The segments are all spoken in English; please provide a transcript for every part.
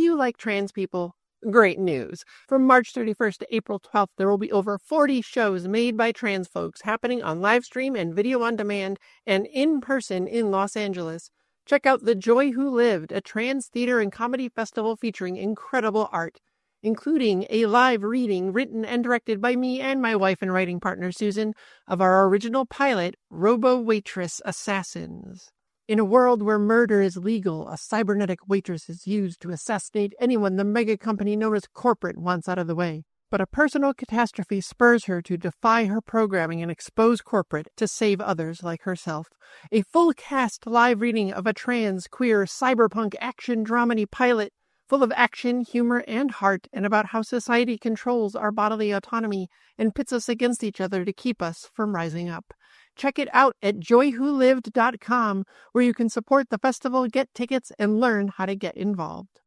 you like trans people? Great news. From March 31st to April 12th, there will be over 40 shows made by trans folks happening on live stream and video on demand and in person in Los Angeles. Check out The Joy Who Lived, a trans theater and comedy festival featuring incredible art, including a live reading written and directed by me and my wife and writing partner Susan of our original pilot, Robo-Waitress Assassins. In a world where murder is legal, a cybernetic waitress is used to assassinate anyone the mega company known as corporate wants out of the way. But a personal catastrophe spurs her to defy her programming and expose corporate to save others like herself. A full cast live reading of a trans, queer, cyberpunk action dramedy pilot full of action, humor, and heart, and about how society controls our bodily autonomy and pits us against each other to keep us from rising up. Check it out at joywholived.com, where you can support the festival, get tickets, and learn how to get involved.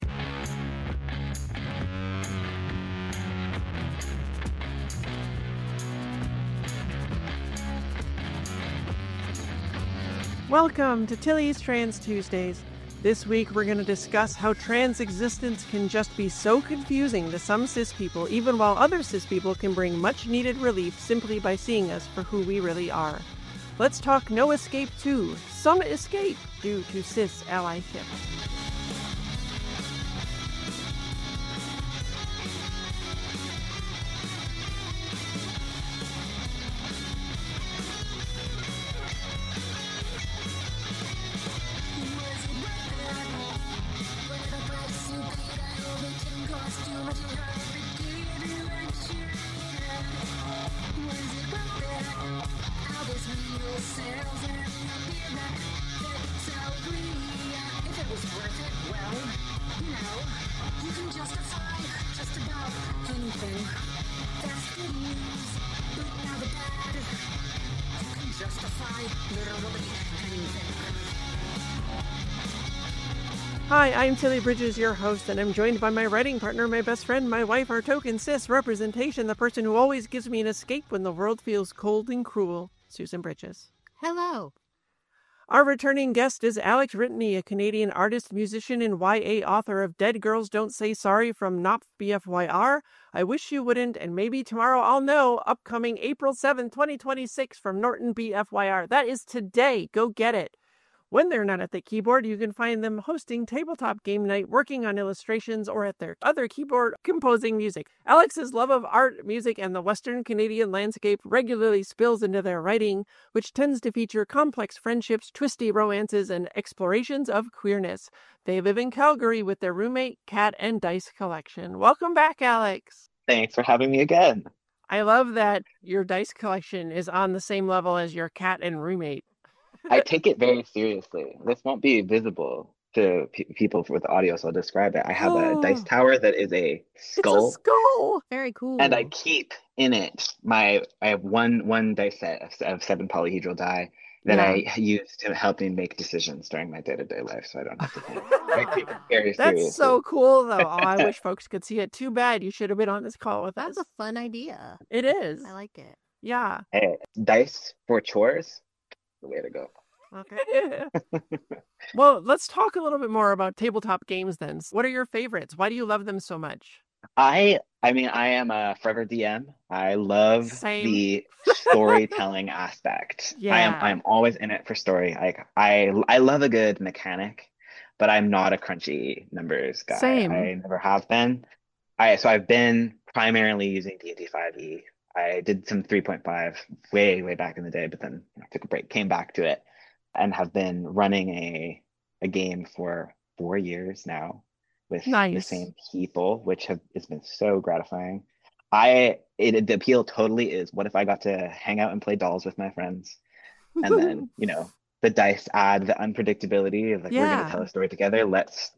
Welcome to Tilly's Trans Tuesdays. This week, we're going to discuss how trans existence can just be so confusing to some cis people, even while other cis people can bring much-needed relief simply by seeing us for who we really are. Let's talk No Escape 2, Some Escape Due to Cis Allyship. Hi, I'm Tilly Bridges, your host, and I'm joined by my writing partner, my best friend, my wife, our token cis representation, the person who always gives me an escape when the world feels cold and cruel, Susan Bridges. Hello. Our returning guest is Alex Rittney, a Canadian artist, musician, and YA author of Dead Girls Don't Say Sorry from Knopf BFYR, I Wish You Wouldn't, and Maybe Tomorrow I'll Know, upcoming April 7, 2026 from Norton BFYR. That is today. Go get it. When they're not at the keyboard, you can find them hosting tabletop game night, working on illustrations, or at their other keyboard composing music. Alex's love of art, music, and the Western Canadian landscape regularly spills into their writing, which tends to feature complex friendships, twisty romances, and explorations of queerness. They live in Calgary with their roommate, cat, and dice collection. Welcome back, Alex. Thanks for having me again. I love that your dice collection is on the same level as your cat and roommate. I take it very seriously. This won't be visible to people with audio, so I'll describe it. I have a dice tower that is a skull. It's a skull. Very cool. And I keep in it I have one dice set of 7 polyhedral die that I use to help me make decisions during my day-to-day life, so I don't have to think. I take it very seriously. That's so cool, though. Oh, I wish folks could see it. Too bad you should have been on this call with us. That's a fun idea. It is. I like it. Yeah. Hey, dice for chores, the way to go. Okay. Well, let's talk a little bit more about tabletop games then. What are your favorites? Why do you love them so much? I am a forever DM. I love the storytelling aspect. Yeah. I'm always in it for story. I love a good mechanic, but I'm not a crunchy numbers guy. Same. I never have been. So I've been primarily using D&D 5e. I did some 3.5 way back in the day, but then took a break, came back to it, and have been running a game for 4 years now with the same people, which has been so gratifying. The appeal totally is, what if I got to hang out and play dolls with my friends, and then the dice add the unpredictability of we're going to tell a story together. Let's,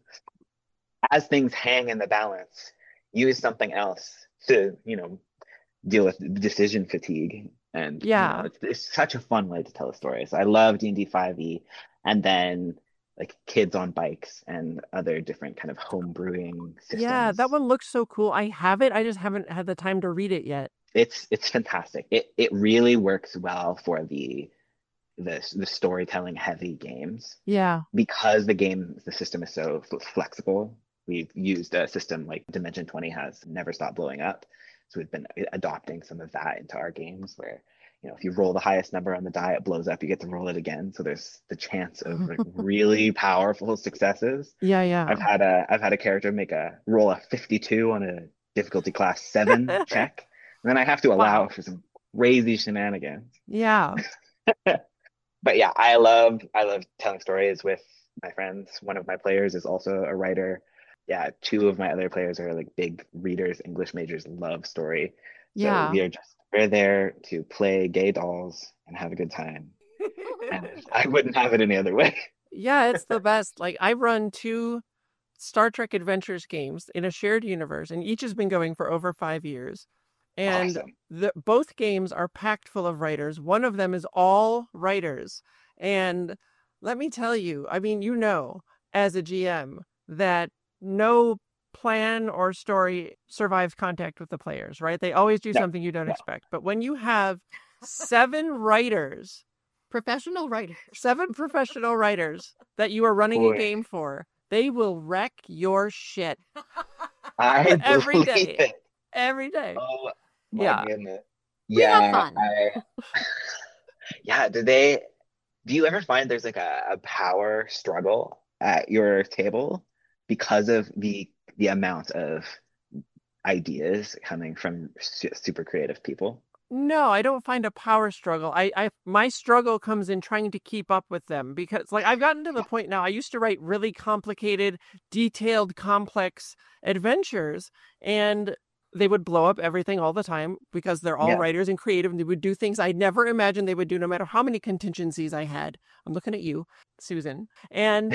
as things hang in the balance, use something else to deal with decision fatigue. And it's such a fun way to tell a story. So I love D&D 5e, and then like Kids on Bikes and other different kind of home brewing systems. Yeah, that one looks so cool. I have it. I just haven't had the time to read it yet. It's fantastic. It really works well for the storytelling heavy games. Yeah. Because the system is so flexible. we've used a system like Dimension 20 has never stopped blowing up. So we've been adopting some of that into our games where, if you roll the highest number on the die, it blows up, you get to roll it again. So there's the chance of like really powerful successes. Yeah, yeah. I've had a character make a roll a 52 on a difficulty class 7 check. And then I have to allow Wow. for some crazy shenanigans. Yeah. But yeah, I love telling stories with my friends. One of my players is also a writer. Yeah, two of my other players are like big readers, English majors, love story. So Yeah. we're there to play gay dolls and have a good time. And I wouldn't have it any other way. Yeah, it's the best. Like I run two Star Trek Adventures games in a shared universe, and each has been going for over 5 years. And Awesome. both games are packed full of writers. One of them is all writers. And let me tell you, I mean, as a GM, that no plan or story survives contact with the players, right? They always do No, something you don't no. expect. But when you have 7 writers, Professional writer. 7 professional writers that you are running a Boy, game for, they will wreck your shit I every believe day. it. Every day. Oh my Yeah. goodness. We have Yeah, fun. yeah, do you ever find there's like a power struggle at your table because of the amount of ideas coming from super creative people? No, I don't find a power struggle. My struggle comes in trying to keep up with them because like I've gotten to the point now. I used to write really complicated, detailed, complex adventures, and they would blow up everything all the time because they're all Yeah. writers and creative and they would do things I never imagined they would do no matter how many contingencies I had. I'm looking at you, Susan. And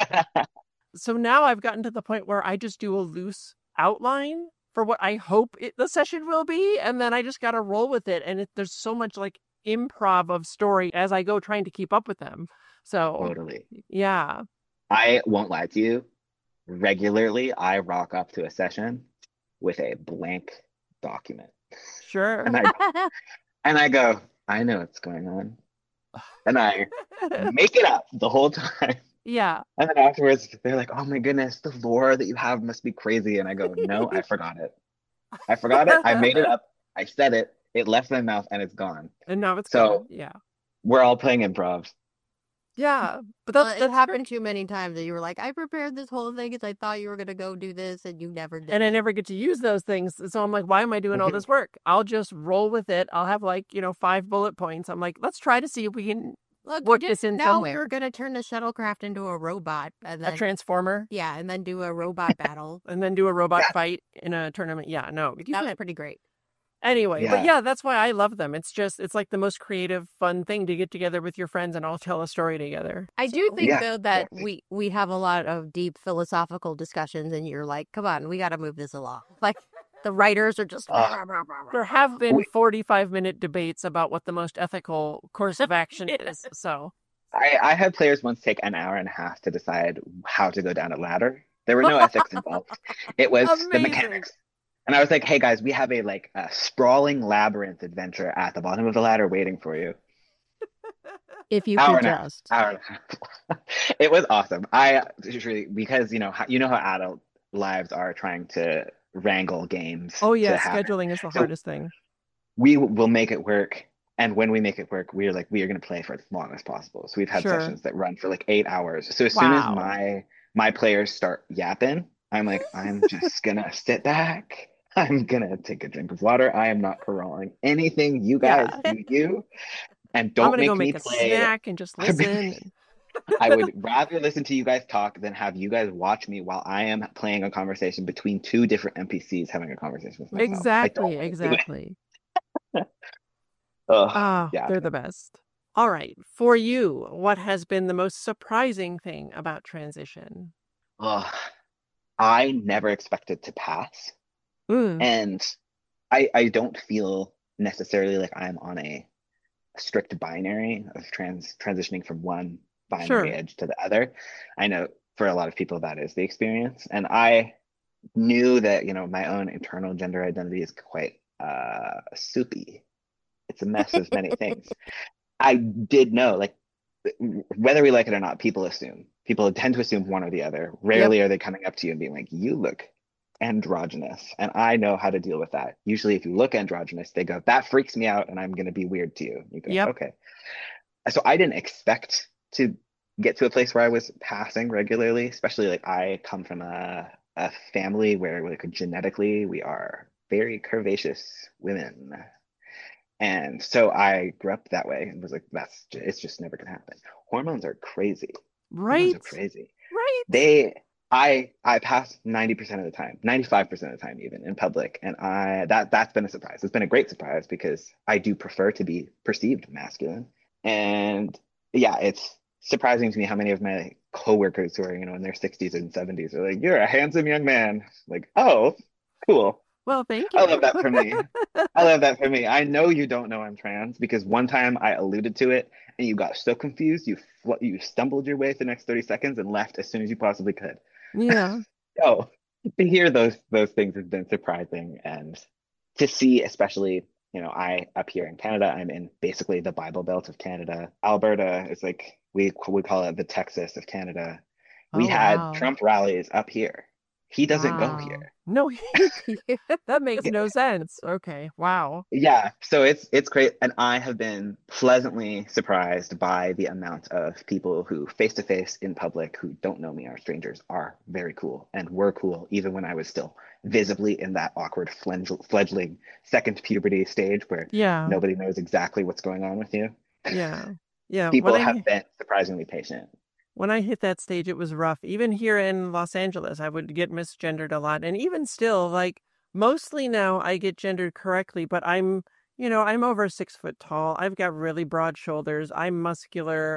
so now I've gotten to the point where I just do a loose outline for what I hope the session will be, and then I just got to roll with it. And there's so much like improv of story as I go trying to keep up with them. So, Totally. yeah, I won't lie to you. Regularly, I rock up to a session with a blank document. sure. And I go, I know what's going on. And I make it up the whole time. Yeah. And then afterwards, they're like, oh my goodness, the lore that you have must be crazy. And I go, no, I forgot it. I forgot it. I made it up. I said it. It left my mouth and it's gone. And now it's gone. So Yeah. we're all playing improv. Yeah. But Well, that's it happened too many times that you were like, I prepared this whole thing because I thought you were going to go do this and you never did. and I never get to use those things. So I'm like, why am I doing all this work? I'll just roll with it. I'll have like, 5 bullet points. I'm like, let's try to see if we can Look, work this in now somewhere. we're going to turn the shuttlecraft into a robot. And A then, transformer yeah, and then do a robot battle. and then do a robot Yeah. fight in a tournament. Yeah, no. You That was can't. pretty great. Anyway, but Yeah. yeah, that's why I love them. It's like the most creative, fun thing to get together with your friends and all tell a story together. I do think, Yeah, though, that exactly. we have a lot of deep philosophical discussions, and you're like, come on, we got to move this along. Like, the writers are just... There have been We- 45-minute debates about what the most ethical course of action is. So, I had players once take an hour and a half to decide how to go down a ladder. There were no ethics involved. It was the Amazing. mechanics. And I was like, hey guys, we have a sprawling labyrinth adventure at the bottom of the ladder waiting for you. If you Hour could and a half. just... Hour and a half. It was awesome. I really, because how adult lives are trying to wrangle games oh to yeah, happen. scheduling is the So hardest thing. we will make it work. And when we make it work, we are going to play for as long as possible. So we've had Sure. sessions that run for like 8 hours. So as soon as Wow. my players start yapping, I'm like, I'm just gonna sit back. I'm gonna take a drink of water. I am not corralling anything. You guys Yeah. do you, and I'm don't gonna go make me make a play. snack and just listen. I would rather listen to you guys talk than have you guys watch me while I am playing a conversation between two different NPCs having a conversation with myself. I don't Exactly, want to do it. exactly. Ugh, Ah, yeah. they're the best. All right, for you, what has been the most surprising thing about transition? Ugh. I never expected to pass. Mm, And I don't feel necessarily like I'm on a strict binary of transitioning from one binary sure. edge to the other. I know for a lot of people that is the experience. And I knew that, my own internal gender identity is quite soupy. It's a mess of many things. I did know, like, whether we like it or not, people assume people tend to assume one or the other. Yep. Rarely are they coming up to you and being like, you look androgynous. And I know how to deal with that. Usually, if you look androgynous, they go, that freaks me out and I'm going to be weird to you. You go, Yep. okay. So I didn't expect to get to a place where I was passing regularly, especially like I come from a family where like genetically we are very curvaceous women. And so I grew up that way and was like, it's just never gonna happen. Hormones are crazy. Hormones are Right. crazy. Right. I pass 90% of the time, 95% of the time even in public. And that's been a surprise. It's been a great surprise because I do prefer to be perceived masculine. And yeah, it's surprising to me how many of my coworkers who are, in their 60s and 70s are like, you're a handsome young man. Like, oh, cool. Well, thank I you. love that for me. I love that for me. I know you don't know I'm trans because one time I alluded to it and you got so confused, you stumbled your way the next 30 seconds and left as soon as you possibly could. Yeah. Oh, to hear those things has been surprising, and to see, especially, I up here in Canada, I'm in basically the Bible Belt of Canada. Alberta is like we call it the Texas of Canada. We Oh, had wow. Trump rallies up here. He doesn't go Wow. here. No, that makes no sense. Okay. Wow. Yeah, so it's great, and I have been pleasantly surprised by the amount of people who face to face in public who don't know me, are strangers, are very cool and were cool even when I was still visibly in that awkward fledgling second puberty stage where Yeah. nobody knows exactly what's going on with you. Yeah. Yeah. People have been surprisingly patient. When I hit that stage, it was rough. Even here in Los Angeles, I would get misgendered a lot. And even still, like mostly now I get gendered correctly, but I'm over 6 foot tall. I've got really broad shoulders. I'm muscular.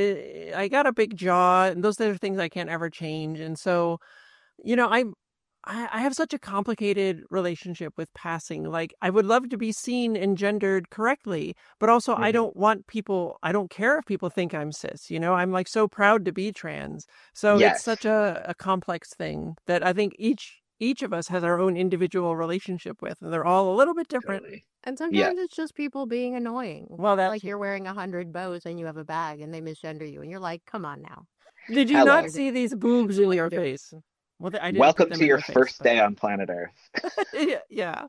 I got a big jaw, and those are things I can't ever change. And so, you know, I I have such a complicated relationship with passing. Like, I would love to be seen and gendered correctly, but also I Mhm. don't want people, I don't care if people think I'm cis, I'm like so proud to be trans. So it's such Yes, a complex thing that I think each of us has our own individual relationship with, and they're all a little bit different. totally. And Yeah. sometimes it's just people being annoying. Well, that's, Like you're wearing 100 bows and you have a bag and they misgender you, and you're like, come on now. did you not Hello. see these boobs in your face? Well, I didn't put Welcome them to in your my face, first but day on planet Earth. yeah,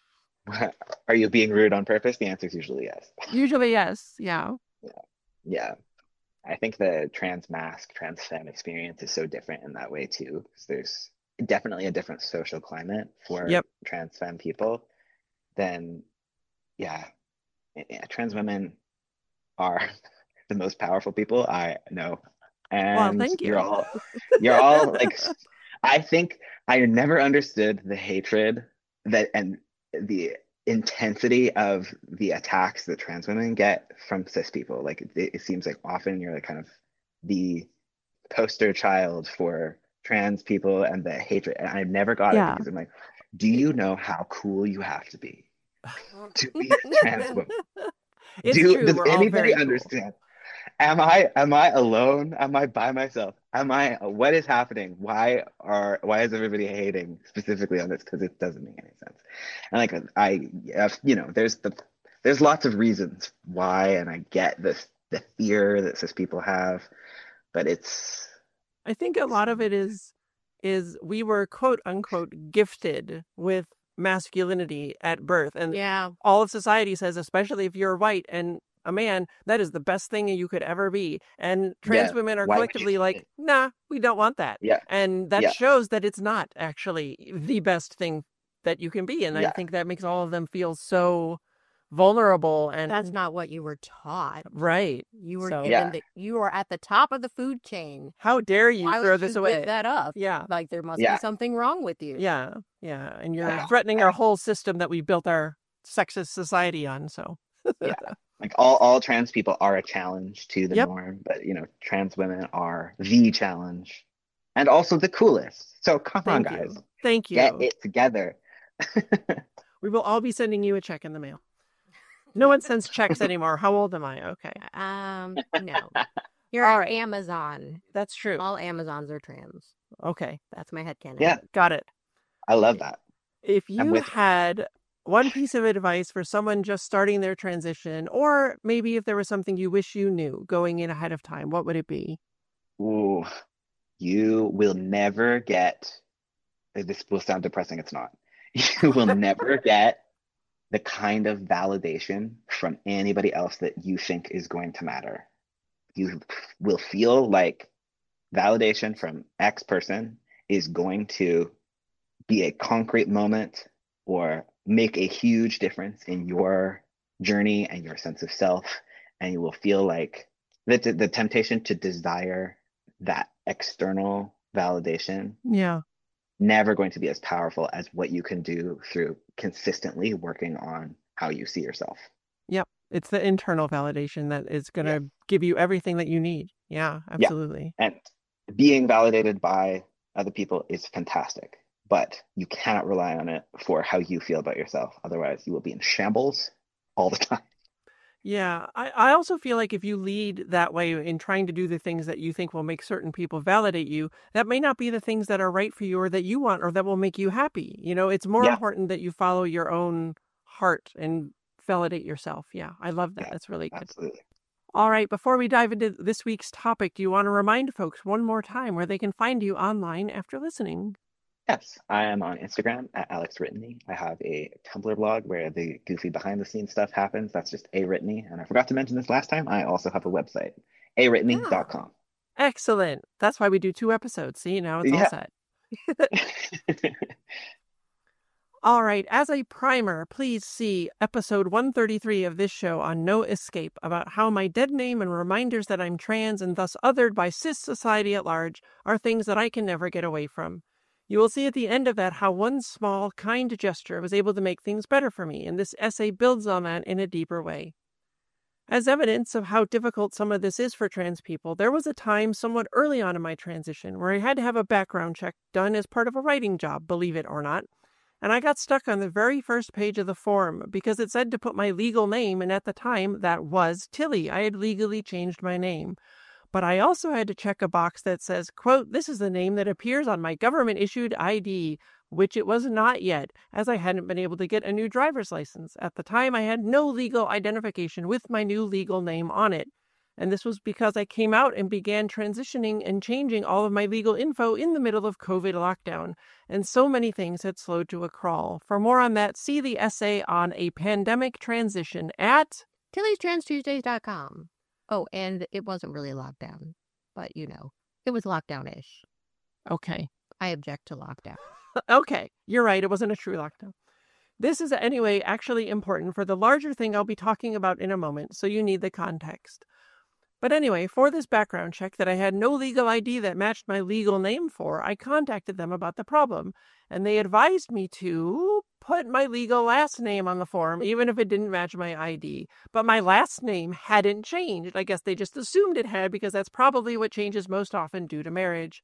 Are you being rude on purpose? The answer is usually yes. usually yes. Yeah. Yeah. Yeah. I think the trans mask, trans femme experience is so different in that way too, because there's definitely a different social climate for Yep. trans femme people than, yeah, trans women are the most powerful people I know. Well, And thank you're all you. like, I think I never understood the hatred that and the intensity of the attacks that trans women get from cis people. Like it seems like often you're like kind of the poster child for trans people and the hatred. And I never got it Yeah. because I'm like, do you know how cool you have to be be a trans woman? It's true. Does We're all anybody very cool. understand? Am I alone? Am I by myself? What is happening? Why is everybody hating specifically on this? Because it doesn't make any sense. And like there's lots of reasons why, and I get the fear that cis people have, but I think a lot of it is we were quote unquote gifted with masculinity at birth, and Yeah. all of society says, especially if you're white and a man, that is the best thing you could ever be. And trans yeah. women are Why would you collectively say like, it? nah, we don't want that. Yeah, And that yeah, shows that it's not actually the best thing that you can be. And I yeah, think that makes all of them feel so vulnerable and That's not what you were taught. right. You were So given yeah, that you were at the top of the food chain. how dare you Why throw would this you away? give that up? Yeah. Like there must be yeah, something wrong with you. Yeah. Yeah. And you're yeah. threatening our whole system that we built our sexist society on. So, Yeah. Like all trans people are a challenge to the yep. norm, but trans women are the challenge and also the coolest. So come on, Thank guys, you. Thank get you. it together. We will all be sending you a check in the mail. No one sends checks anymore. How old am I? Okay. No. You're All at right. Amazon. That's true. All Amazons are trans. Okay. That's my headcanon. Yeah, Got it. I love that. If I'm you with you. had one piece of advice for someone just starting their transition, or maybe if there was something you wish you knew going in ahead of time, what would it be? Ooh, you will never get, this will sound depressing, it's not. You will never get the kind of validation from anybody else that you think is going to matter. You will feel like validation from X person is going to be a concrete moment or make a huge difference in your journey and your sense of self. And you will feel like the temptation to desire that external validation Yeah. never going to be as powerful as what you can do through consistently working on how you see yourself. Yep. It's the internal validation that is going Yeah. to give you everything that you need. Yeah, Yeah. absolutely. And being validated by other people is fantastic, but you cannot rely on it for how you feel about yourself. Otherwise, you will be in shambles all the time. Yeah, I also feel like if you lead that way in trying to do the things that you think will make certain people validate you, that may not be the things that are right for you or that you want or that will make you happy. It's more Yeah. important that you follow your own heart and validate yourself. Yeah, I love that. Yeah. That's really good. Absolutely. All right, before we dive into this week's topic, do you want to remind folks one more time where they can find you online after listening? Yes, I am on Instagram at Alex Rittney. I have a Tumblr blog where the goofy behind the scenes stuff happens. That's just A Rittney. And I forgot to mention this last time. I also have a website, Ah, arittney.com. excellent. That's why we do 2 episodes. See, now it's all Yeah. set. All right, as a primer, please see episode 133 of this show on No Escape about how my dead name and reminders that I'm trans and thus othered by cis society at large are things that I can never get away from. You will see at the end of that how one small, kind gesture was able to make things better for me, and this essay builds on that in a deeper way. As evidence of how difficult some of this is for trans people, there was a time somewhat early on in my transition where I had to have a background check done as part of a writing job, believe it or not. And I got stuck on the very first page of the form because it said to put my legal name, and at the time that was Tilly. I had legally changed my name. But I also had to check a box that says, quote, "This is the name that appears on my government-issued ID," which it was not yet, as I hadn't been able to get a new driver's license. At the time, I had no legal identification with my new legal name on it. And this was because I came out and began transitioning and changing all of my legal info in the middle of COVID lockdown. And so many things had slowed to a crawl. For more on that, see the essay on a pandemic transition at TillysTransTuesdays.com. Oh, and it wasn't really lockdown, but it was lockdown-ish. Okay. I object to lockdown. Okay, you're right. It wasn't a true lockdown. This is, anyway, actually important for the larger thing I'll be talking about in a moment, so you need the context. But anyway, for this background check that I had no legal ID that matched my legal name for, I contacted them about the problem, and they advised me to put my legal last name on the form, even if it didn't match my ID. But my last name hadn't changed. I guess they just assumed it had because that's probably what changes most often due to marriage.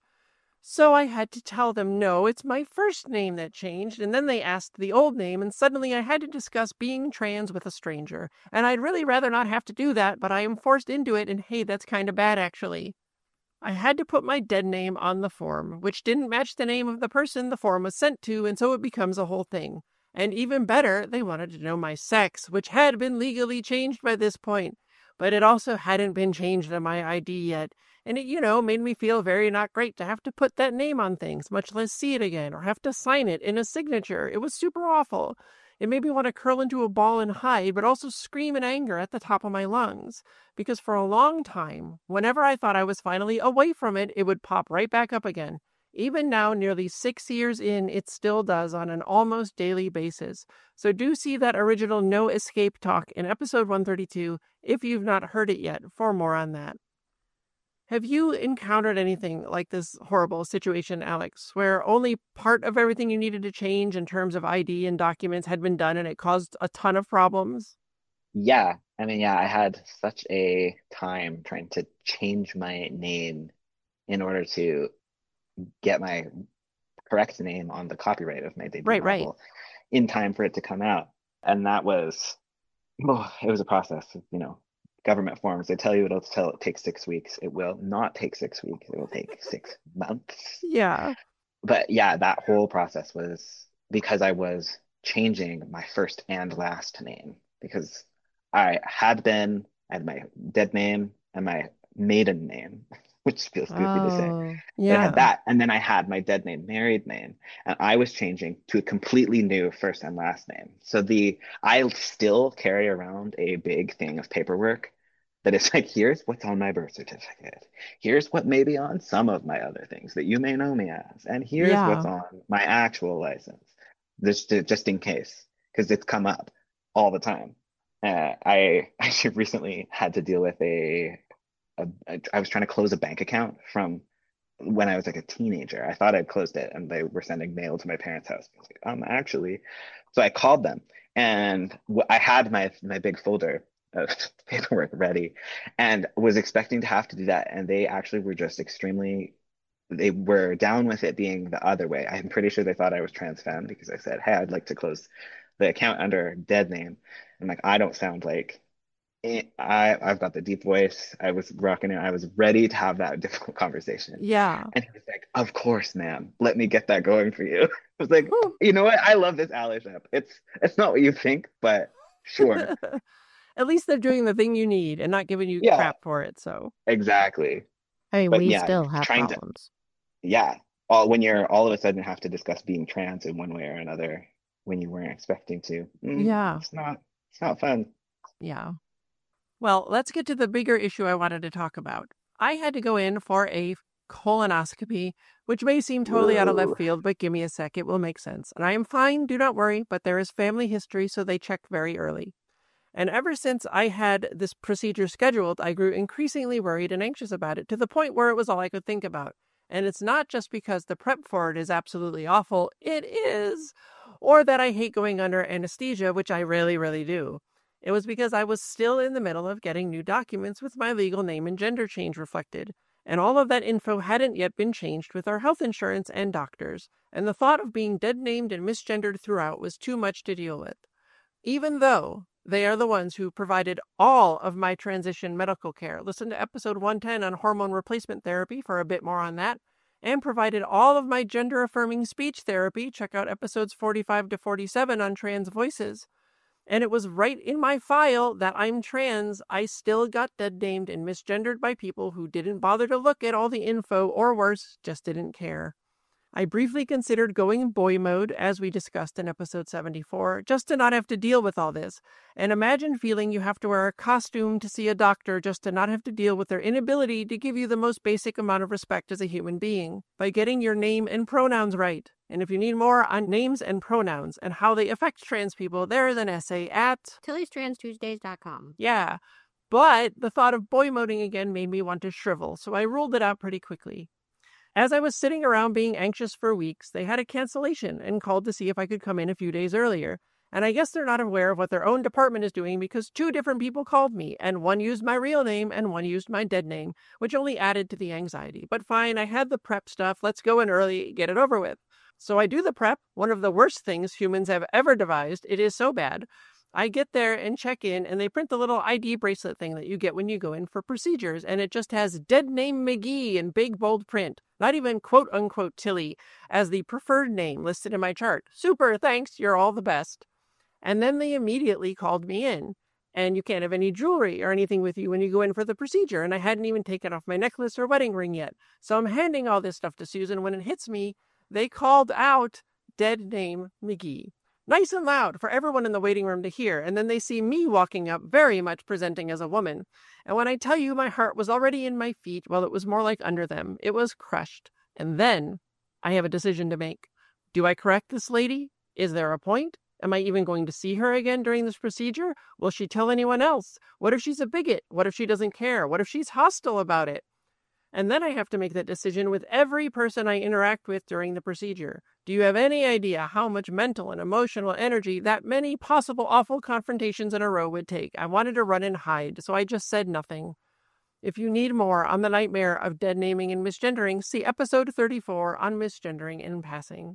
So I had to tell them, no, it's my first name that changed. And then they asked the old name, and suddenly I had to discuss being trans with a stranger. And I'd really rather not have to do that, but I am forced into it, and hey, that's kind of bad, actually. I had to put my dead name on the form, which didn't match the name of the person the form was sent to, and so it becomes a whole thing. And even better, they wanted to know my sex, which had been legally changed by this point, but it also hadn't been changed on my ID yet. And it, made me feel very not great to have to put that name on things, much less see it again or have to sign it in a signature. It was super awful. It made me want to curl into a ball and hide, but also scream in anger at the top of my lungs. Because for a long time, whenever I thought I was finally away from it, it would pop right back up again. Even now, nearly 6 years in, it still does on an almost daily basis. So do see that original No Escape talk in episode 132 if you've not heard it yet for more on that. Have you encountered anything like this horrible situation, Alex, where only part of everything you needed to change in terms of ID and documents had been done and it caused a ton of problems? Yeah. I mean, yeah, I had such a time trying to change my name in order to get my correct name on the copyright of my debut Right, right. novel in time for it to come out. And that was, oh, it was a process. Government forms, they tell you it takes 6 weeks. It will not take 6 weeks. It will take 6 months. Yeah. But yeah, that whole process was because I was changing my first and last name because I had my dead name and my maiden name. which feels goofy to say. Oh, But I had yeah. that, and then I had my dead name married name, and I was changing to a completely new first and last name. So the I still carry around a big thing of paperwork that is like, here's what's on my birth certificate. Here's what may be on some of my other things that you may know me as, and here's what's Yeah. on my actual license. This just in case, because it's come up all the time. I actually recently had to deal with I was trying to close a bank account from when I was like a teenager. I thought I'd closed it and they were sending mail to my parents' house. I was like, actually. So I called them and I had my big folder of paperwork ready and was expecting to have to do that. And they actually were just they were down with it being the other way. I'm pretty sure they thought I was trans femme because I said, hey, I'd like to close the account under dead name. I'm like, I don't sound like I've got the deep voice. I was rocking it. I was ready to have that difficult conversation. Yeah. And he was like, "Of course, ma'am. Let me get that going for you." I was like, Whew. "You know what? I love this allyship. It's not what you think, but sure. At least they're doing the thing you need and not giving you Yeah, crap for it. So, exactly." Hey, But we yeah, still have trying to problems. yeah, all when you're all of a sudden have to discuss being trans in one way or another when you weren't expecting to. yeah. It's not fun. Yeah. Well, let's get to the bigger issue I wanted to talk about. I had to go in for a colonoscopy, which may seem totally out of left Woo. field, but give me a sec. It will make sense. And I am fine, do not worry, but there is family history, so they checked very early. And ever since I had this procedure scheduled, I grew increasingly worried and anxious about it to the point where it was all I could think about. And it's not just because the prep for it is absolutely awful, it is, or that I hate going under anesthesia, which I really, really do. It was because I was still in the middle of getting new documents with my legal name and gender change reflected. And all of that info hadn't yet been changed with our health insurance and doctors. And the thought of being dead named and misgendered throughout was too much to deal with. Even though they are the ones who provided all of my transition medical care. Listen to episode 110 on hormone replacement therapy for a bit more on that. And provided all of my gender affirming speech therapy. Check out episodes 45 to 47 on trans voices. And it was right in my file that I'm trans. I still got dead named and misgendered by people who didn't bother to look at all the info, or worse, just didn't care. I briefly considered going boy mode, as we discussed in episode 74, just to not have to deal with all this. And imagine feeling you have to wear a costume to see a doctor just to not have to deal with their inability to give you the most basic amount of respect as a human being by getting your name and pronouns right. And if you need more on names and pronouns and how they affect trans people, there is an essay at Tilly'sTransTuesdays.com. Yeah. But the thought of boy moding again made me want to shrivel, so I ruled it out pretty quickly. As I was sitting around being anxious for weeks, they had a cancellation and called to see if I could come in a few days earlier. And I guess they're not aware of what their own department is doing because two different people called me, and one used my real name and one used my dead name, which only added to the anxiety. But fine, I had the prep stuff. Let's go in early, get it over with. So I do the prep, one of the worst things humans have ever devised. It is so bad. I get there and check in, and they print the little ID bracelet thing that you get when you go in for procedures, and it just has Dead Name McGee in big bold print, not even quote unquote Tilly, as the preferred name listed in my chart. Super, thanks, you're all the best. And then they immediately called me in. And you can't have any jewelry or anything with you when you go in for the procedure, and I hadn't even taken off my necklace or wedding ring yet. So I'm handing all this stuff to Susan. When it hits me, they called out Dead Name McGee. Nice and loud for everyone in the waiting room to hear, and then they see me walking up, very much presenting as a woman. And when I tell you my heart was already in my feet, well, it was more like under them. It was crushed. And then I have a decision to make. Do I correct this lady? Is there a point? Am I even going to see her again during this procedure? Will she tell anyone else? What if she's a bigot? What if she doesn't care? What if she's hostile about it? And then I have to make that decision with every person I interact with during the procedure. Do you have any idea how much mental and emotional energy that many possible awful confrontations in a row would take? I wanted to run and hide, so I just said nothing. If you need more on the nightmare of dead naming and misgendering, see episode 34 on misgendering in passing.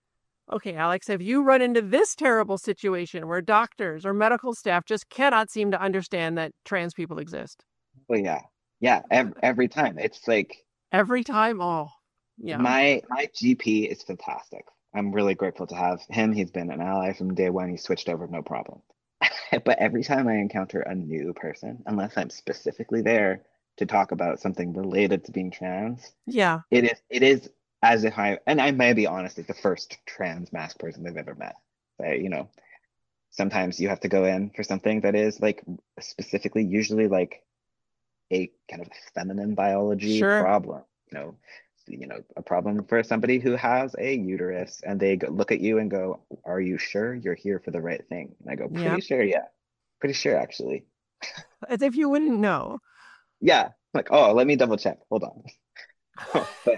Okay, Alex, have you run into this terrible situation where doctors or medical staff just cannot seem to understand that trans people exist? Well, yeah. Every time it's like Every time? Oh, yeah. my GP is fantastic. I'm really grateful to have him. He's been an ally from day one. He switched over, no problem. But every time I encounter a new person, unless I'm specifically there to talk about something related to being trans, Yeah. it is as if I may be honestly the first trans masked person they've ever met. Sometimes you have to go in for something that is like specifically usually like a kind of feminine biology Sure. problem, a problem for somebody who has a uterus, and they look at you and go, "Are you sure you're here for the right thing?" And I go, Yeah. "Pretty sure, yeah, pretty sure actually." As if you wouldn't know. Yeah, like, oh, let me double check. Hold on. But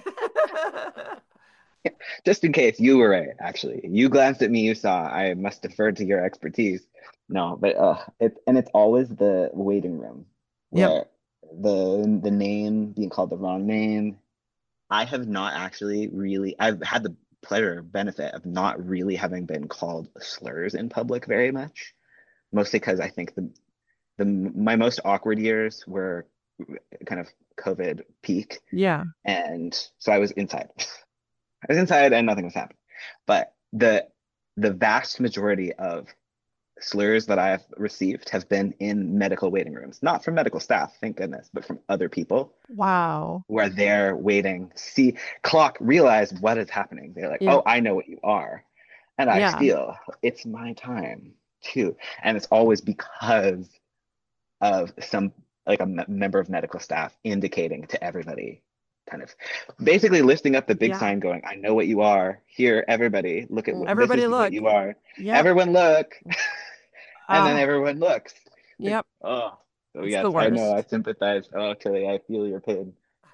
just in case you were right, actually, you glanced at me, you saw. I must defer to your expertise. No, but it's always the waiting room Yep. where the name being called the wrong name. I have not actually really. I've had the pleasure benefit of not really having been called slurs in public very much, mostly because I think the my most awkward years were kind of COVID peak, Yeah. and so I was inside. I was inside and nothing was happening. But the vast majority of slurs that I've received have been in medical waiting rooms, not from medical staff, thank goodness, but from other people Wow. where they're waiting, see, clock, realize what is happening. They're like, Yeah. oh, I know what you are. And I Yeah. feel it's my time too. And it's always because of some, like a member of medical staff indicating to everybody, kind of basically lifting up the big Yeah. sign going, I know what you are. Here, everybody, look at what this Everybody is what look. you are. Yep. Everyone look. And then Uh, everyone looks. Like, yep. oh, so It's yes, the I know. I worst. sympathize. Oh, Tilly, I feel your pain.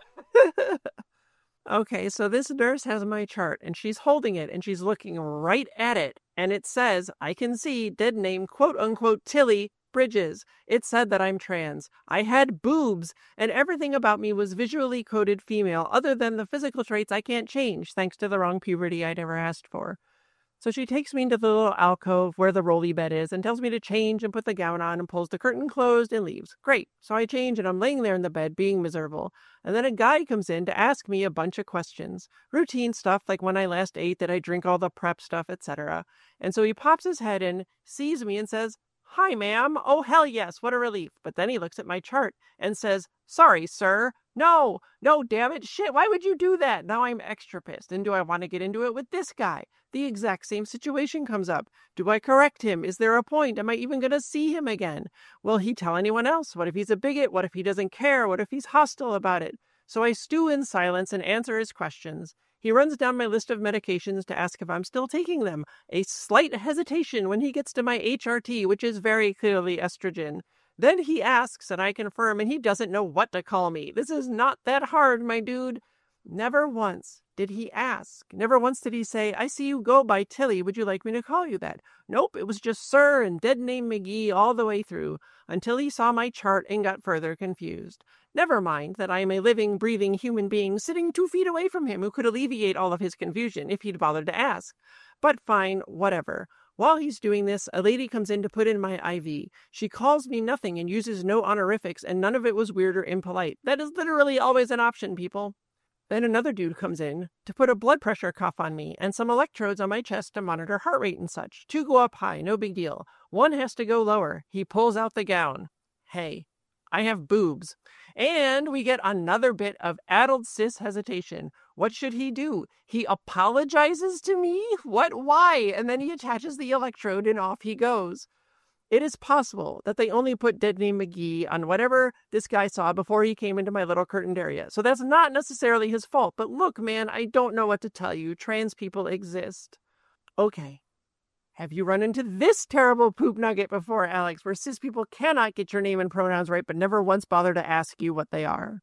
Okay, so this nurse has my chart and she's holding it and she's looking right at it. And it says, I can see dead name, quote unquote, Tilly Bridges. It said that I'm trans. I had boobs and everything about me was visually coded female, other than the physical traits I can't change thanks to the wrong puberty I'd ever asked for. So she takes me into the little alcove where the rolly bed is and tells me to change and put the gown on and pulls the curtain closed and leaves. Great. So I change and I'm laying there in the bed being miserable. And then a guy comes in to ask me a bunch of questions. Routine stuff like when I last ate, did I drink all the prep stuff, etc. And so he pops his head in, sees me and says, "Hi, ma'am. Oh, hell yes. What a relief." But then he looks at my chart and says, "Sorry, sir. No, no, damn it. Shit, why would you do that?" Now I'm extra pissed. And do I want to get into it with this guy? The exact same situation comes up. Do I correct him? Is there a point? Am I even going to see him again? Will he tell anyone else? What if he's a bigot? What if he doesn't care? What if he's hostile about it? So I stew in silence and answer his questions. He runs down my list of medications to ask if I'm still taking them. A slight hesitation when he gets to my HRT, which is very clearly estrogen. Then he asks and I confirm, and he doesn't know what to call me. This is not that hard, my dude. Never once did he ask. Never once did he say, "I see you go by Tilly. Would you like me to call you that?" Nope, it was just Sir and dead name McGee all the way through, until he saw my chart and got further confused. Never mind that I am a living, breathing human being sitting 2 feet away from him who could alleviate all of his confusion if he'd bothered to ask. But fine, whatever. While he's doing this, a lady comes in to put in my IV. She calls me nothing and uses no honorifics, and none of it was weird or impolite. That is literally always an option, people. Then another dude comes in to put a blood pressure cuff on me and some electrodes on my chest to monitor heart rate and such. Two go up high, no big deal. One has to go lower. He pulls out the gown. Hey, I have boobs. And we get another bit of addled cis hesitation. What should he do? He apologizes to me? What? Why? And then he attaches the electrode and off he goes. It is possible that they only put Dead Name McGee on whatever this guy saw before he came into my little curtained area. So that's not necessarily his fault. But look, man, I don't know what to tell you. Trans people exist. Okay. Have you run into this terrible poop nugget before, Alex, where cis people cannot get your name and pronouns right, but never once bother to ask you what they are?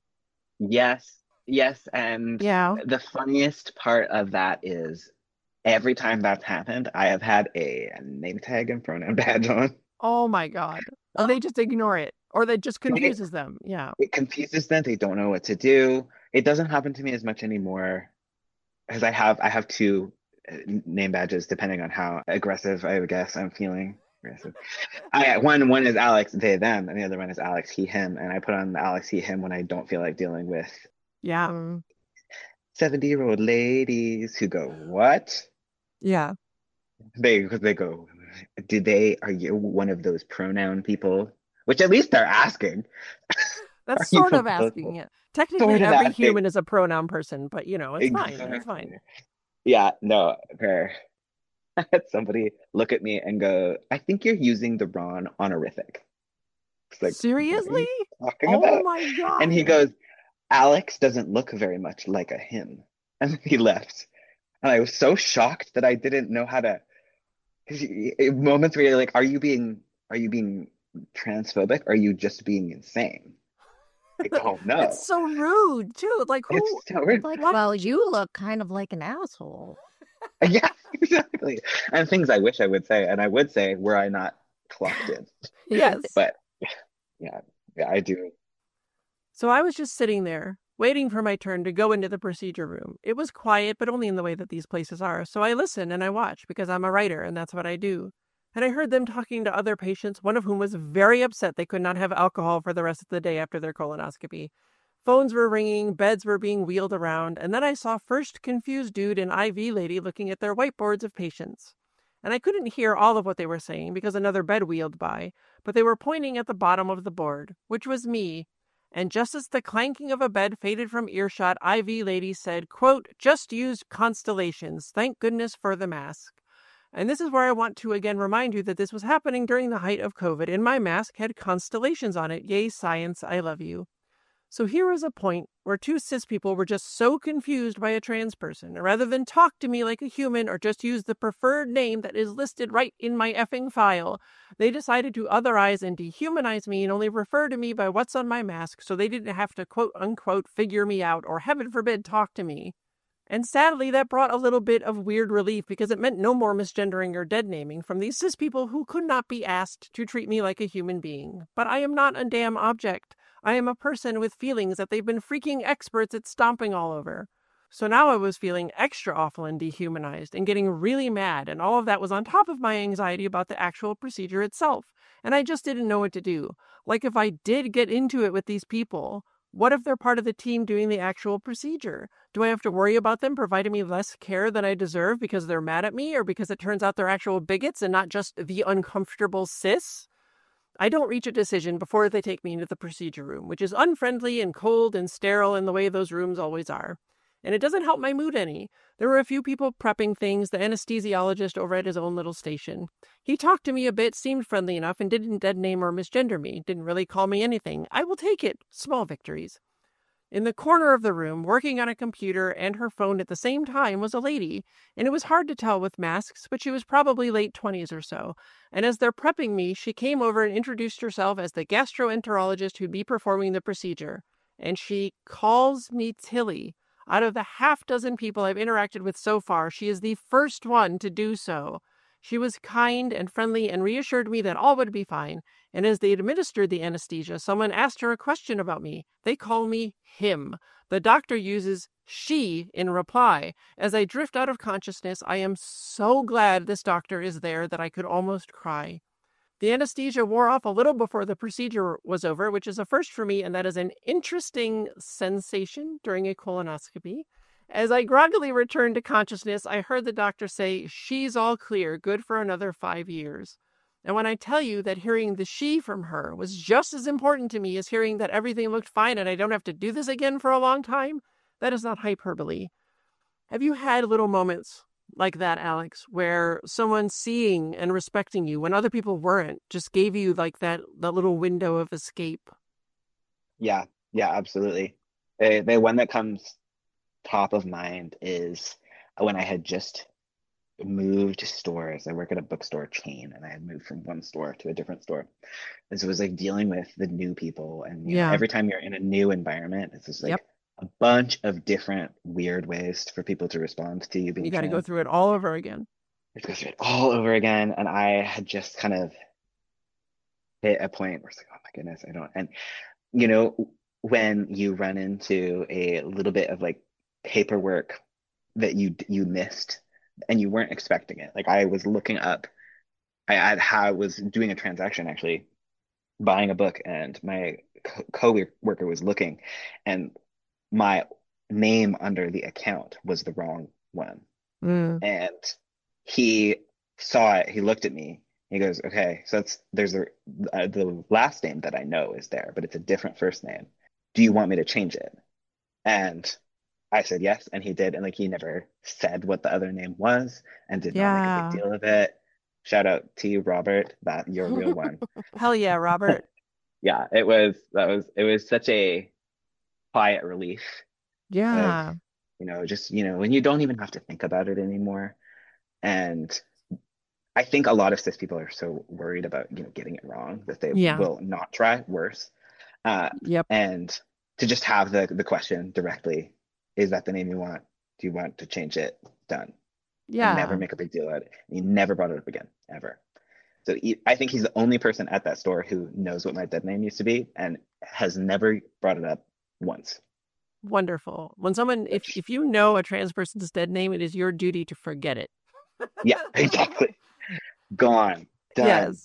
Yes, yes. And Yeah. the funniest part of that is every time that's happened, I have had a name tag and pronoun badge on. Oh my God. Or they just ignore it. Or that just It, confuses them. Yeah. it confuses them. They don't know what to do. It doesn't happen to me as much anymore because I have two name badges depending on how aggressive I guess I'm feeling. Aggressive. One is Alex, they, them, and the other one is Alex, he, him. And I put on the Alex, he, him when I don't feel like dealing with Yeah. 70-year-old ladies who go, what? Yeah. They go, are you one of those pronoun people? Which at least they're asking. That's Are you sort of supposed asking to? it. Technically, Sort of every asking. human is a pronoun person, but it's fine. It's fine. Exactly. Yeah, no, fair. I had somebody look at me and go, I think you're using the wrong honorific. It's like, what are Seriously? you talking Oh about? my And he God. goes, Alex doesn't look very much like a him. And then he left. And I was so shocked that I didn't know how to. 'Cause moments where you're like, are you being transphobic? Or are you just being insane? I don't It's know. so rude, too. Like, who, It's so weird. Like, what? well, you look kind of like an asshole. Yeah, exactly. And things I wish I would say, and I would say were I not clocked in. Yes. But yeah, yeah, I do. So I was just sitting there, waiting for my turn to go into the procedure room. It was quiet, but only in the way that these places are. So I listen and I watch because I'm a writer and that's what I do. And I heard them talking to other patients, one of whom was very upset they could not have alcohol for the rest of the day after their colonoscopy. Phones were ringing, beds were being wheeled around, and then I saw first confused dude and IV lady looking at their whiteboards of patients. And I couldn't hear all of what they were saying because another bed wheeled by, but they were pointing at the bottom of the board, which was me. And just as the clanking of a bed faded from earshot, IV lady said, quote, just used constellations. Thank goodness for the mask. And this is where I want to again remind you that this was happening during the height of COVID, and my mask had constellations on it. Yay, science, I love you. So here is a point where two cis people were just so confused by a trans person. Rather than talk to me like a human or just use the preferred name that is listed right in my effing file, they decided to otherize and dehumanize me and only refer to me by what's on my mask so they didn't have to quote unquote figure me out or heaven forbid talk to me. And sadly, that brought a little bit of weird relief because it meant no more misgendering or dead naming from these cis people who could not be asked to treat me like a human being. But I am not a damn object. I am a person with feelings that they've been freaking experts at stomping all over. So now I was feeling extra awful and dehumanized and getting really mad, and all of that was on top of my anxiety about the actual procedure itself. And I just didn't know what to do. Like, if I did get into it with these people, what if they're part of the team doing the actual procedure? Do I have to worry about them providing me less care than I deserve because they're mad at me or because it turns out they're actual bigots and not just the uncomfortable cis? I don't reach a decision before they take me into the procedure room, which is unfriendly and cold and sterile in the way those rooms always are. And it doesn't help my mood any. There were a few people prepping things, the anesthesiologist over at his own little station. He talked to me a bit, seemed friendly enough, and didn't dead name or misgender me, didn't really call me anything. I will take it. Small victories. In the corner of the room, working on a computer and her phone at the same time, was a lady, and it was hard to tell with masks, but she was probably late 20s or so. And as they're prepping me, she came over and introduced herself as the gastroenterologist who'd be performing the procedure. And she calls me Tilly. Out of the half dozen people I've interacted with so far, she is the first one to do so. She was kind and friendly and reassured me that all would be fine. And as they administered the anesthesia, someone asked her a question about me. They call me him. The doctor uses she in reply. As I drift out of consciousness, I am so glad this doctor is there that I could almost cry. The anesthesia wore off a little before the procedure was over, which is a first for me, and that is an interesting sensation during a colonoscopy. As I groggily returned to consciousness, I heard the doctor say, she's all clear, good for another 5 years. And when I tell you that hearing the she from her was just as important to me as hearing that everything looked fine and I don't have to do this again for a long time, that is not hyperbole. Have you had little moments like that, Alex, where someone seeing and respecting you when other people weren't just gave you like that little window of escape? Yeah, yeah, absolutely. The one that comes top of mind is when I had just moved stores. I work at a bookstore chain, and I had moved from one store to a different store. And so it was like dealing with the new people, and Yeah. every time you're in a new environment, it's just Yep. like a bunch of different weird ways for people to respond to you You being got to go trans. through it all over again. It goes through it all over again, and I had just kind of hit a point where it's like, oh my goodness, I don't. And you know, when you run into a little bit of like paperwork that you missed and you weren't expecting it. Like I was looking up, I was doing a transaction actually, buying a book, and my co-worker was looking, and my name under the account was the wrong one. Mm. And he saw it, he looked at me, he goes, okay, so there's the last name that I know is there, but it's a different first name. do you want me to change it? And I said yes, and he did. And like he never said what the other name was and did not make a big Yeah. deal of it. Shout out to you, Robert, that you're a real one. Hell yeah, Robert. Yeah, it was such a quiet relief of, Yeah. just, when you don't even have to think about it anymore. And I think a lot of cis people are so worried about, getting it wrong that they Yeah. will not try worse. Uh, Yep. and to just have the question directly, is that the name you want? Do you want to change it? Done. And never Yeah. make a big deal out of it. And he never brought it up again, ever. So I think he's the only person at that store who knows what my dead name used to be and has never brought it up once. Wonderful. When someone, if you know a trans person's dead name, it is your duty to forget it. Yeah, exactly. Gone. Done. Yes.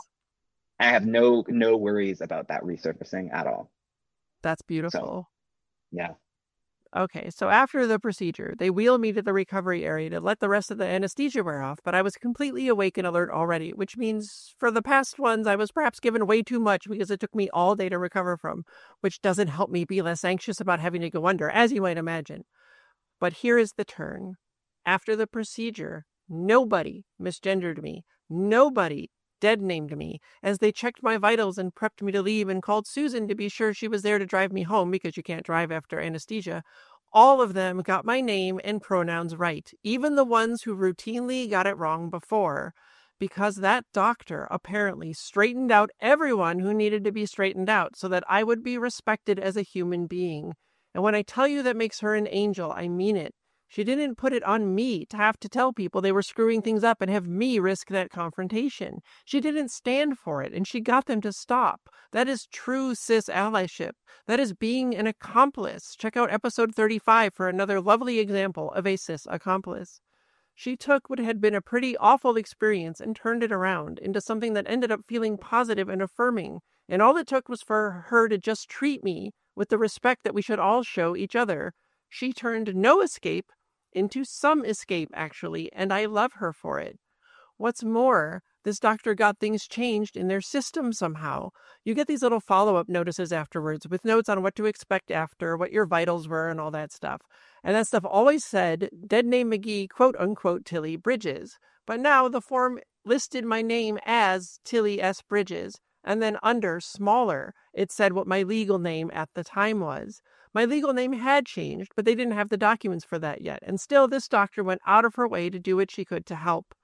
I have no worries about that resurfacing at all. That's beautiful. So, yeah. Okay, so after the procedure, they wheeled me to the recovery area to let the rest of the anesthesia wear off, but I was completely awake and alert already, which means for the past ones, I was perhaps given way too much because it took me all day to recover from, which doesn't help me be less anxious about having to go under, as you might imagine. But here is the turn. After the procedure, nobody misgendered me. Nobody dead named me as they checked my vitals and prepped me to leave and called Susan to be sure she was there to drive me home because you can't drive after anesthesia. All of them got my name and pronouns right, even the ones who routinely got it wrong before, because that doctor apparently straightened out everyone who needed to be straightened out so that I would be respected as a human being. And when I tell you that makes her an angel, I mean it. She didn't put it on me to have to tell people they were screwing things up and have me risk that confrontation. She didn't stand for it, and she got them to stop. That is true cis allyship. That is being an accomplice. Check out episode 35 for another lovely example of a cis accomplice. She took what had been a pretty awful experience and turned it around into something that ended up feeling positive and affirming. And all it took was for her to just treat me with the respect that we should all show each other. She turned no escape into some escape, actually, and I love her for it. What's more, this doctor got things changed in their system somehow. You get these little follow-up notices afterwards with notes on what to expect after, what your vitals were, and all that stuff. And that stuff always said, Dead Name McGee, quote-unquote, Tilly Bridges. But now the form listed my name as Tilly S. Bridges, and then under, smaller, it said what my legal name at the time was. My legal name had changed, but they didn't have the documents for that yet, and still this doctor went out of her way to do what she could to help.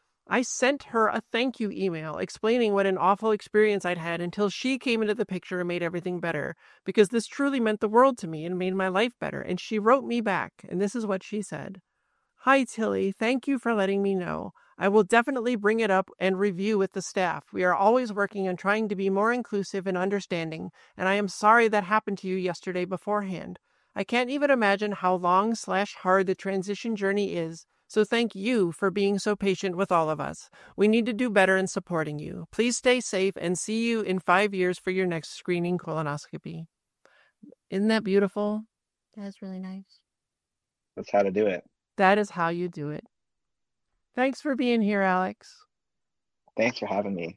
I sent her a thank you email explaining what an awful experience I'd had until she came into the picture and made everything better, because this truly meant the world to me and made my life better, and she wrote me back, and this is what she said. Hi, Tilly. Thank you for letting me know. I will definitely bring it up and review with the staff. We are always working on trying to be more inclusive and understanding, and I am sorry that happened to you yesterday beforehand. I can't even imagine how long/hard the transition journey is, so thank you for being so patient with all of us. We need to do better in supporting you. Please stay safe and see you in 5 years for your next screening colonoscopy. Isn't that beautiful? That's really nice. That's how to do it. That is how you do it. Thanks for being here, Alex. Thanks for having me.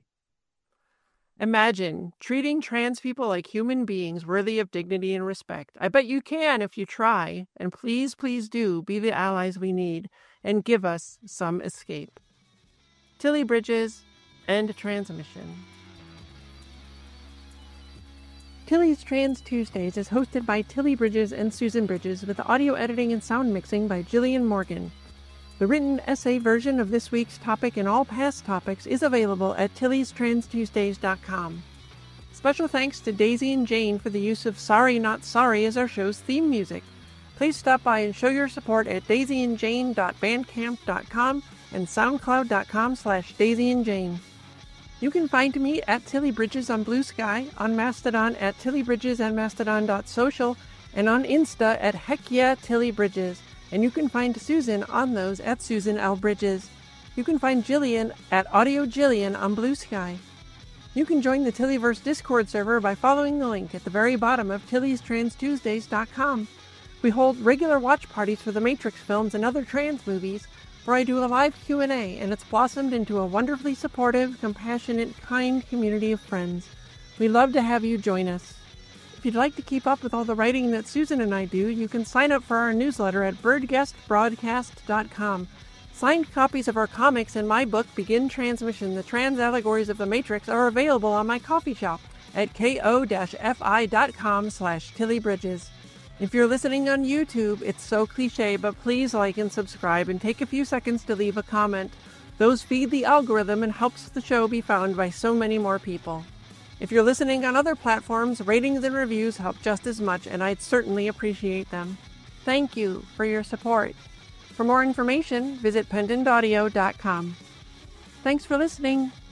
Imagine treating trans people like human beings worthy of dignity and respect. I bet you can if you try. And please, please do be the allies we need and give us some escape. Tilly Bridges, end transmission. Tilly's Trans Tuesdays is hosted by Tilly Bridges and Susan Bridges with audio editing and sound mixing by Jillian Morgan. The written essay version of this week's topic and all past topics is available at tillystranstuesdays.com. Special thanks to Daisy and Jane for the use of Sorry Not Sorry as our show's theme music. Please stop by and show your support at daisyandjane.bandcamp.com and soundcloud.com/daisyandjane. You can find me at Tilly Bridges on Blue Sky, on Mastodon at Tilly Bridges and Mastodon.social, and on Insta at Heck Yeah Tilly Bridges. And you can find Susan on those at Susan L. Bridges. You can find Jillian at Audio Jillian on Blue Sky. You can join the Tillyverse Discord server by following the link at the very bottom of TillysTransTuesdays.com. We hold regular watch parties for the Matrix films and other trans movies, where I do a live Q&A, and it's blossomed into a wonderfully supportive, compassionate, kind community of friends. We love to have you join us. If you'd like to keep up with all the writing that Susan and I do, you can sign up for our newsletter at birdguestbroadcast.com. Signed copies of our comics and my book, Begin Transmission, The Trans Allegories of the Matrix, are available on my coffee shop at ko-fi.com/TillyBridges. If you're listening on YouTube, it's so cliche, but please like and subscribe and take a few seconds to leave a comment. Those feed the algorithm and helps the show be found by so many more people. If you're listening on other platforms, ratings and reviews help just as much, and I'd certainly appreciate them. Thank you for your support. For more information, visit pendantaudio.com. Thanks for listening.